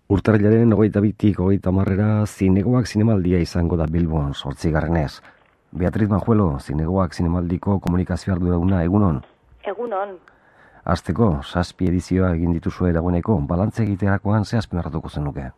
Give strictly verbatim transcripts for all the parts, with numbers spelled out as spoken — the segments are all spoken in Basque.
Urtarrilaren hogeita bitik hogeita hamarrera Zinegoak Zinemaldia izango da Bilbon zortzigarrenez. Beatriz Manjuelo, Zinegoak Zinemaldiko komunikazio arduraduna, egunon? Egunon. Hasteko, zazpi edizioa egin dituzue dagoeneko, balantze egiterakoan ze azpimarratuko zenuke?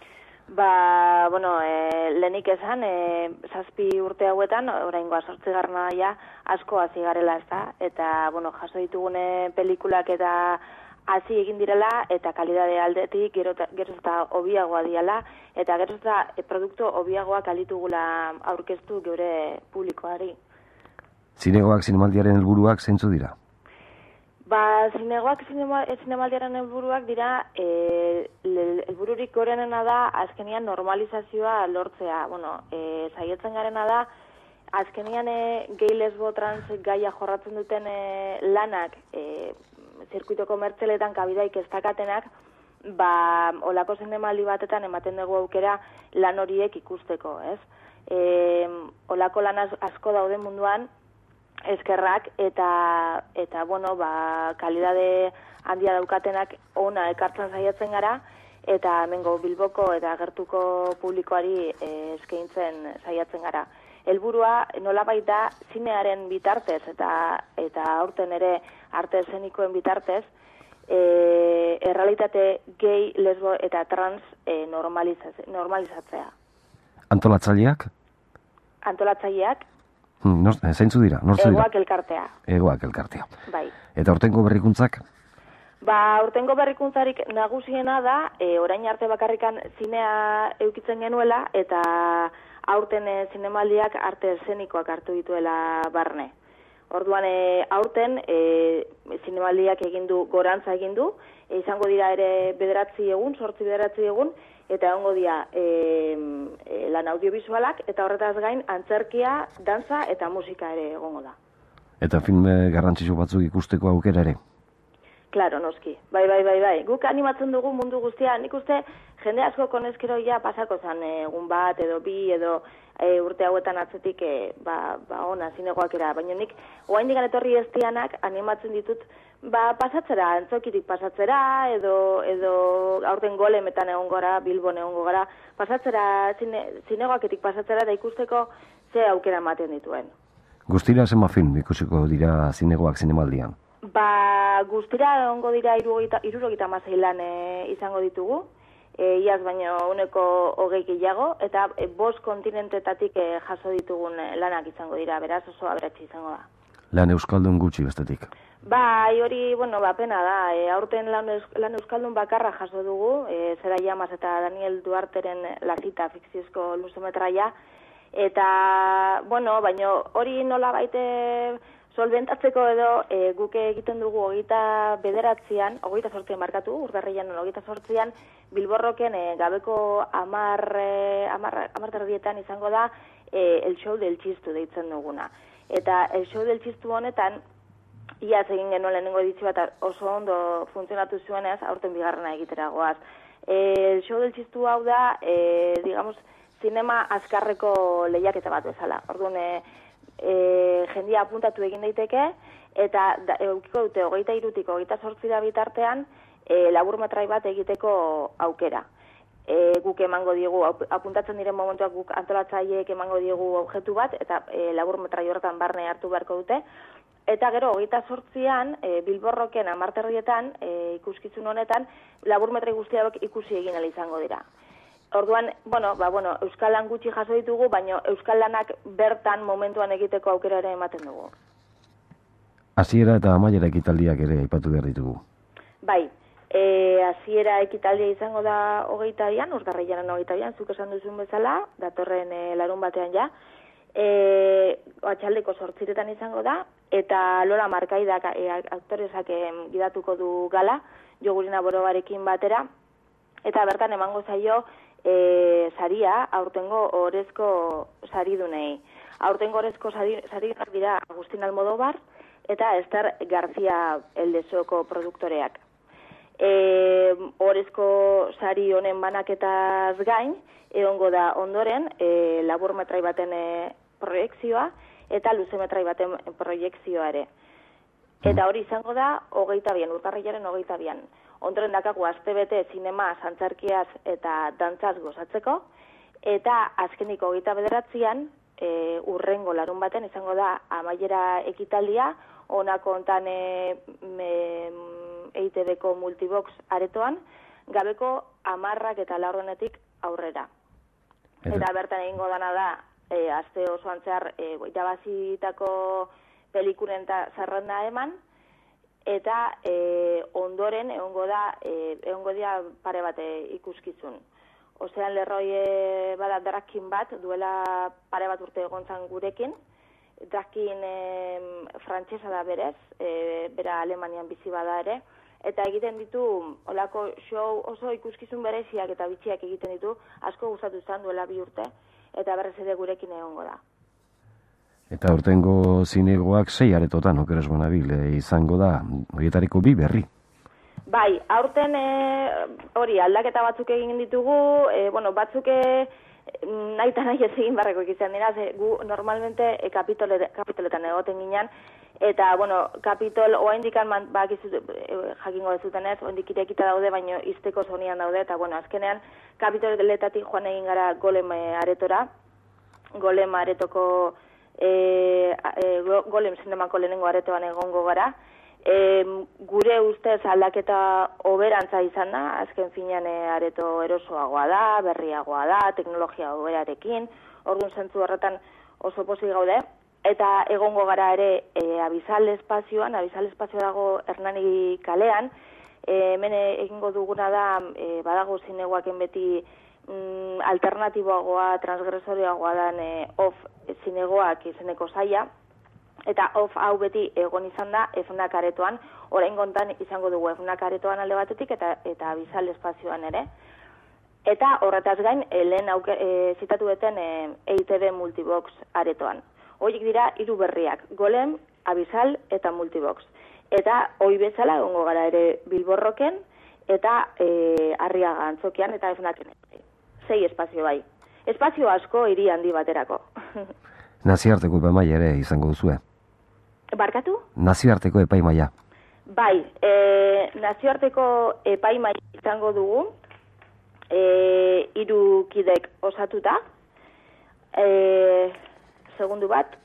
Ba, bueno, e, lehenik esan, e, zazpi urte hauetan, oraingoa zortzigarrena ja, asko hasi garela, ezta? Eta, bueno, jaso ditugune pelikulak eta hasi egin direla, eta kalidade aldetik gero eta hobiagoa diala, eta gero eta e, produktu hobiagoak alitugula aurkeztu geure publikoari. Zinegoak Zinemaldiaren helburuak zeintzu dira? Ba, zinegoak zinemaldiaren helburuak dira, e, helbururik gorenena da, azkenian normalizazioa lortzea. Bueno, e, saietzen garena da, azkenian e, gay lesbo trans gaia jorratzen duten e, lanak, e, zirkuito komertzialetan kabidaik ez dakatenak, ba, olako zinemaldi batetan ematen dugu aukera lan horiek ikusteko, ez? E, olako lan asko daude munduan, eskerrak eta eta bueno, ba kalidade handia daukatenak ona ekartzen saiatzen gara eta hemengo Bilboko eta gertuko publikoari eh, eskaintzen saiatzen gara. Helburua nolabait da zinearen bitartez eta eta aurten ere arte eszenikoen bitartez eh, errealitate gay, lesbo eta trans eh, normalizatzea. Antolatzaileak? Antolatzaileak Nor, zeintzu dira? Nortzu dira? Egoak elkartea. Egoak elkartea. Bai. Eta aurtengo berrikuntzak? Ba, aurtengo berrikuntzarik nagusiena da, e, orain arte bakarrikan zinea eukitzen genuela, eta aurten e, zinemaldiak arte eszenikoak hartu dituela barne. Orduan, e, aurten e, zinemaldiak egin du, gorantza egin du, e, izango dira ere bederatzi egun, sortzi bederatzi egun, eta egongo dira e, e, lan audiovisualak, eta horretaz gain antzerkia, dantza eta musika ere egongo da. Eta filme garrantzitsu batzuk ikusteko aukera ere? Claro, noski. Bai, bai, bai, bai. Guk animatzen dugu mundu guztia. Nik uste jende asko konezkero ja pasako zan egun bat edo bi edo e, urte hauetan atzetik e, ba, ba ona zinegoak era. Baina nik oraindik etorri ez dianak animatzen ditut ba pasatzera, antzokitik pasatzera edo edo aurten Golemetan egon gara, Bilbon egongo gara, pasatzera zine, zinegoaketik pasatzera da ikusteko ze aukera ematen dituen. Guztira zenbat film ikusiko dira Zinegoak Zinemaldian? Ba, guztira egongo dira hirurogeita hamasei lan e, izango ditugu, e, iaz baino uneko hogei gehiago, eta e, bost kontinentetatik e, jaso ditugun lanak izango dira, beraz oso aberatsi izango da. Lan euskaldun gutxi bestetik? Ba, hori, bueno, ba, pena da, e, aurten lan, lan euskaldun bakarra jaso dugu, e, Zera Llamas eta Daniel Duarteren La Cita fikziozko luzemetraia, eta, bueno, baino hori nola baite solventatzeko edo e, guke egiten dugu hogeita bederatzean, hogeita sortzean markatu, urtarrilan hogeita sortzean, Bilborroken e, gabeko amar, e, amar, amar terdietan izango da e, el show del txistu deitzen duguna. Eta el show del txistu honetan, iaz egin genuen lehenengo edizio bat oso ondo funtzionatu zuenez, aurten bigarrena egitera goaz. E, el show del txistu hau da, e, digamos, zinema azkarreko lehiaketa bat bezala. Orduan, e, E, jendia apuntatu egin daiteke, eta da, eukiko dute hogeita irutik hogeita sortzira bitartean e, laburmetrai bat egiteko aukera. E, guk emango diegu, apuntatzen diren momentuak guk antolatzaileek emango diegu objektu bat, eta e, laburmetrai horretan barne hartu beharko dute. Eta gero, hogeita sortzian, e, Bilborroken amarterrietan, e, ikuskizun honetan, laburmetrai guztiak ikusi egin ala izango dira. Orduan, bueno, ba, bueno, euskal lan gutxi jaso ditugu, baina euskal lanak bertan momentuan egiteko aukera ere ematen dugu. Hasiera eta amaiera ekitaldiak ere aipatu behar ditugu. Bai, e, hasiera ekitaldia izango da hogeita bian, urtarrilaren hogeita bian, zuk esan duzun bezala, datorren e, larun batean ja, e, atxaldeko sortziretan izango da, eta Lola Markaidak e, aktoresak e, gidatuko du gala, Jogurina Borobarekin batera, eta bertan emango zaio E, saria, aurtengo orezko saridunei. Aurtengo orezko saridunak dira Agustin Almodóvar eta Ester García Eldesoko produktoreak. E, orezko sari honen banaketaz gain, egongo da ondoren e, laburmetrai baten e, proiekzioa eta luzemetrai baten proiekzioa ere. Eta hori izango da hogeita bian, urtarrilaren hogeita bian. ondoren dakagu astebete zinema, antzerkiaz eta dantzaz gozatzeko, eta azkenik hogeita bederatzian, e, urrengo larun baten izango da amaiera ekitaldia, honako hontan e, E I Te Beko Multibox aretoan, gabeko amarrak eta laurdenetik aurrera. Eta, eta bertan egingo dana da, e, aste osoan zehar, e, irabazitako pelikulen eta zerrenda eman, eta e, ondoren egongo da, e, egongo dira pare bat ikuskizun. Ozean Lerroi e, bada drakin bat, duela pare bat urte egontzan gurekin, drakin e, frantsesa da berez, e, bera Alemanian bizi bada ere, eta egiten ditu, olako show oso ikuskizun bereziak eta bitxiak egiten ditu, asko gustatu izan duela bi urte, eta berrez ere gurekin egongo da. Eta urtengo zinegoak sei aretotan, okeres bonabil, e, izango da, horietariko bi berri. Bai, aurten e, hori aldaketa batzuk egin ditugu, e, bueno, batzuk e, nahi eta nahi ez egin barreko ikizan dira, ze gu normalmente e, kapitole, kapitoletan egoten ginen, eta, bueno, kapitol, oa indikan, bak izut, e, jakingo dezuten ez, oindik irekita daude, baino izteko zonian daude, eta, bueno, azkenean, kapitoletatik joan egin gara Golem aretora, Golem aretoko, e, e, Golem zinemako lehenengo aretoan egongo gara, E, gure ustez aldaketa hoberantza izan da, azken finean e, areto erosoagoa da, berriagoa da, teknologia hoberarekin, orduan zentzu horretan oso pozik gaude, eta egongo gara ere e, Abisal espazioan, Abisal espazio dago Hernani kalean, e, hemen egingo duguna da, e, badago zinegoaken beti mm, alternatiboagoa, transgresorioagoa dan e, off zinegoak izeneko saia, eta off hau beti egon izan da Efnak aretoan, orain gontan izango dugu Efnak aretoan alde batetik eta eta Abisal espazioan ere. Eta horretaz gain, e, lehen auke, e, zitatu beten e, E I Te Be Multibox aretoan. Horiek dira hiru berriak, Golem, Abisal eta Multibox. Eta hoi bezala egongo gara ere Bilborroken eta e, Arriaga Antzokian eta Efnaken. Sei espazio bai. Espazio asko hiri handi baterako. Nazioarteko epaimaia ere izango duzue. Barkatu? Nazioarteko epaimaia. Bai, e, nazioarteko epaimaia izango dugu, e, hiru kidek osatuta, e, segundu bat,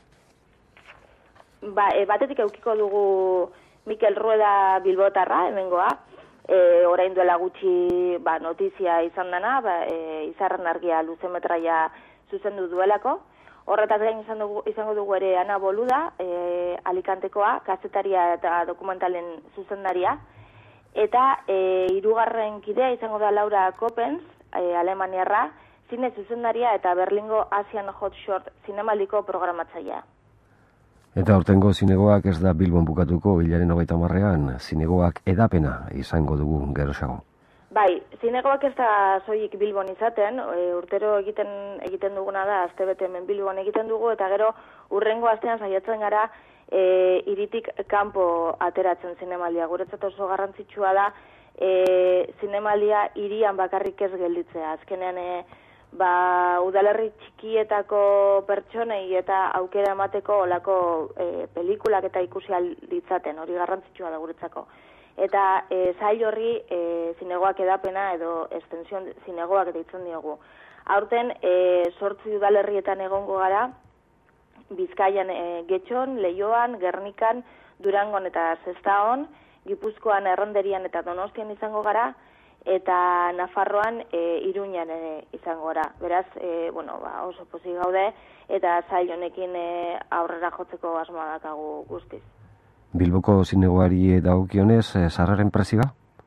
ba, e, batetik eukiko dugu Mikel Rueda Bilbotarra, hemengoa, e, orain duela gutxi ba, notizia izan dana, ba, e, izarren argia luzemetraia zuzendu duelako. Horretaz gain izan dugu, izango dugu ere Ana Boluda, e, Alicantekoa, kazetaria eta dokumentalen zuzendaria, eta e, hirugarren kidea izango da Laura Coppens, e, Alemaniarra, zine zuzendaria eta Berlingo Asian Hot Short zinemaldiko programatzailea. Eta hortengo zinegoak ez da Bilbon bukatuko, hilaren hogeita hamarrean, zinegoak edapena izango dugu gerosago. Bai, zinegoak ez da soilik Bilbon izaten, e, urtero egiten egiten duguna da, astebete hemen Bilbon egiten dugu, eta gero urrengo astean saiatzen gara e, iritik kanpo ateratzen zinemaldia. Guretzat oso garrantzitsua da e, zinemaldia hirian bakarrik ez gelditzea. Azkenean e, ba, udalerri txikietako pertsonei eta aukera emateko olako e, pelikulak eta ikusi ditzaten, hori garrantzitsua da guretzako. Eta e, zail horri e, zinegoak edapena edo estension zinegoak deitzen diogu. Aurten e, sortzi udalerrietan egongo gara, Bizkaian e, Getxon, Leioan, Gernikan, Durangon eta Sestaon, Gipuzkoan, Erranderian eta Donostian izango gara, eta Nafarroan e, Iruñan ere izango gara. Beraz, e, bueno, ba, oso pozik gaude, eta zail honekin e, aurrera jotzeko asmoa dakagu guztiz. Bilboko zinegoari dagokionez, sarreren prezioa?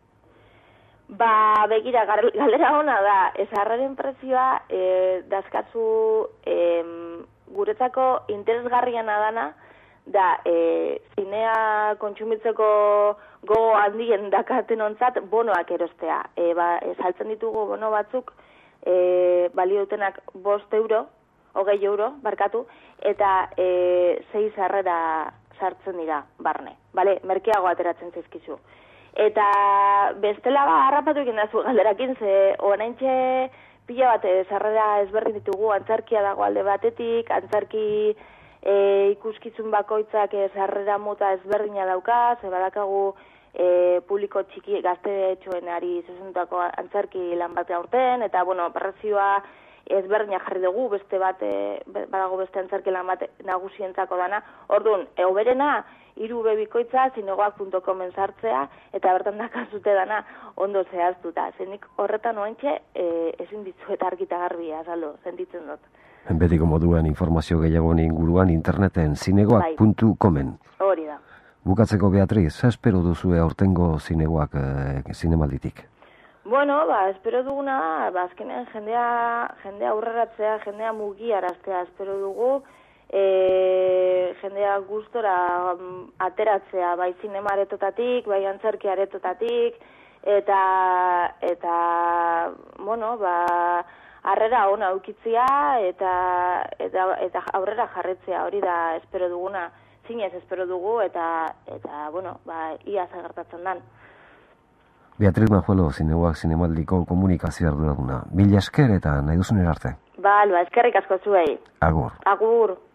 Ba, begira, galdera ona da, sarreren prezioa e, dazkatzu e, guretzako interesgarriana dana, da e, zinea kontsumitzeko gogo handien dakaten ontzat bonoak erostea. E, ba, e, saltzen ditugu bono batzuk, e, balio dutenak bost euro, hogei euro, barkatu, eta e, sei sarrera sartzen dira barne, bale, merkeago ateratzen zaizkizu. Eta bestela ba, harrapatu egin dazu galderakin, ze oraintxe pila bat sarrera ezberdin ditugu, antzarkia dago alde batetik, antzarki e, ikuskizun bakoitzak e, sarrera mota ezberdina dauka, ze badakagu e, publiko txiki gaztetxoenari zuzendutako antzerki lan bat aurten, eta, bueno, prezioa ezberdina jarri dugu, beste bat, e, badago beste antzerki lan bat nagusientzako dana. Orduan, e, oberena, hiru bebikoitza, zinegoak puntu comen sartzea, eta bertan dakazute dana ondo zehaztuta. Zenik horretan oentxe, e, ezin ditzuet argita garbia, azaldu, sentitzen dut. Betiko moduan informazio gehiago inguruan interneten zinegoak puntu comen. Hori da. Bukatzeko, Beatriz, ze espero duzue aurtengo zinegoak e, zinemalditik? Bueno, ba, espero duguna, ba, azkenean jendea, jendea aurreratzea, jendea mugiaraztea espero dugu, E, jendea gustora um, ateratzea, bai zinema aretotatik, bai antzerki aretotatik, eta, eta bueno, ba, harrera ona aukitzea, eta, eta, eta aurrera jarretzea, hori da espero duguna, zinez espero dugu, eta, eta bueno, ba, ia zagertatzen dan. Beatriz Manjuelo, zinegoak zinemaldiko komunikazio arduraduna. Mila esker eta nahi duzun erarte. Ba, eskerrik asko zuei. Agur. Agur.